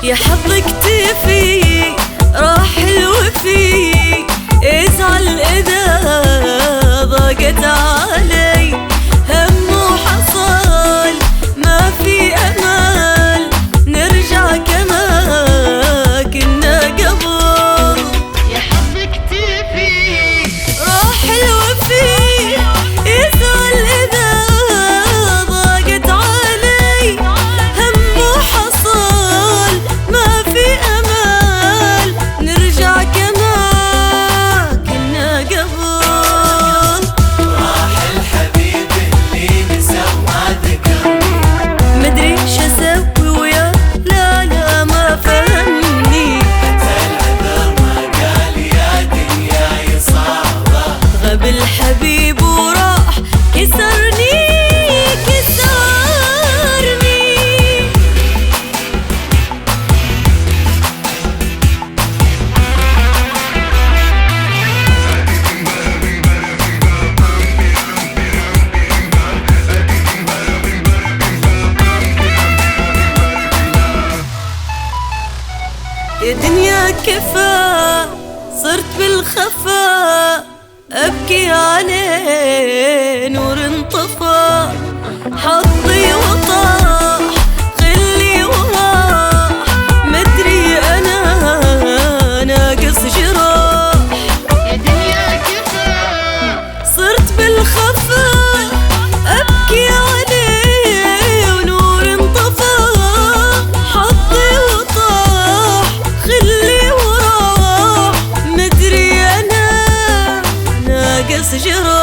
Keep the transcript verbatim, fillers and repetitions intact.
يا حظ اكتفي راح الوفي، ازعل اذا ضاقت علي، هم وحصل ما في امل نرجع كما كنا قبل. يا حظ اكتفي راح الوفي، ازعل اذا ضاقت علي، هم وحصل ما في امل نرجع كما كنا قبل. راح الحبيب اللي نسى وما ذكرني، مدري شو اسوي وياه، لا لا ما فهمني، حتى العذر ما قال يا دنياي صعبة. غاب الحبيب وراح كسرني كسرني. يا دنيا كفا صرت بالخفا، أبكي عليه نور انطفى، حظي وطاح خلي وراح، مدري أنا ناقص جراح. يا دنيا كفا صرت بالخفا أبكي عليه ونور انطفى، حظي وطاح خلي وراح، مدري أنا ناقص جراح.